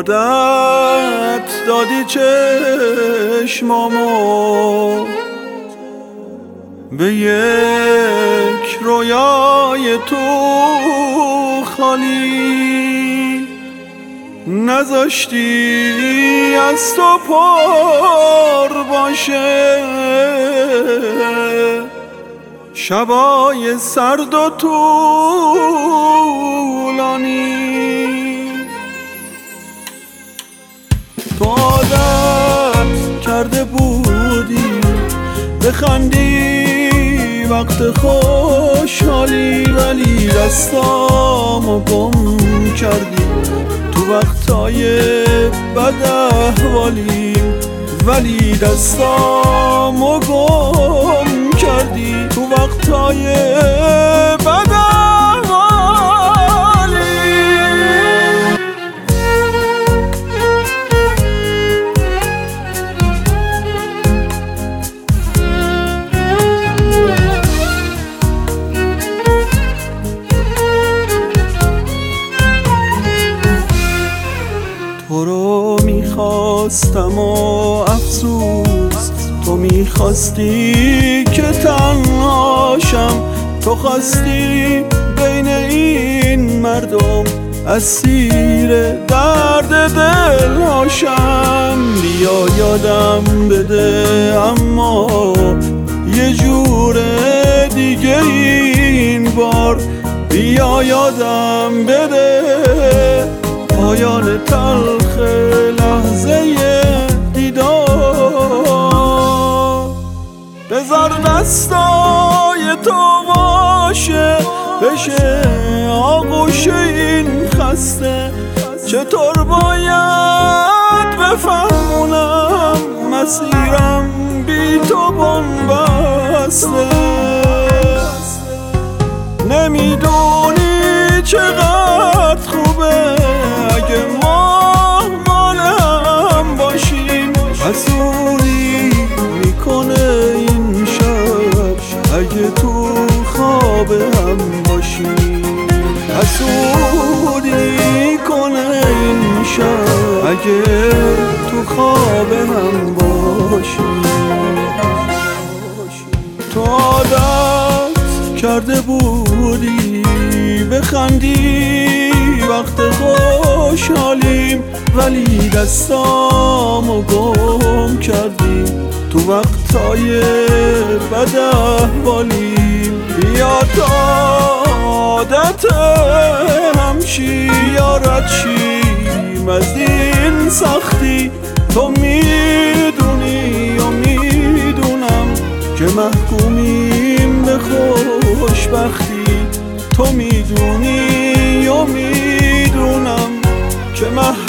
عادت دادی چشمامو به یک رویای تو خالی، نذاشتی از تو پر باشه شبای سرد و طولانی. تو عادت کرده بودی بخندی وقت خوشحالی، ولی دستامو گم کردی تو وقتای بد احوالی، ولی دستامو گم کردی تو وقتای بد احوالی. تو رو میخواستم و افسوس تو میخواستی که تنهاشم، تو خواستی بین این مردم اسیر درد دل هاشم. بیا یادم بده اما یه جور دیگه این بار، بیا یادم بده پایان تلخ لحظه دیدار. بذار دستای تو باشه بشه آغوش این خسته، چطور باید بفهمونم مسیرم بی تو بنبسته. نمیدونی چقدر خوبه اگه ما مال هم باشیم، حسودی میکنه این شب اگه تو خواب هم باشیم، حسودی میکنه این شب اگه تو خواب هم باشیم. تو عادت کرده بودی بخندی وقت خوشحالیم، ولی دستامو گم کردی تو وقتای بد احوالیم. بیا تا عادت همشی یا رد شیم از این سختی، تو میدونی و میدونم که محکومیم به خوشبختی، تو میدونی و میدونم که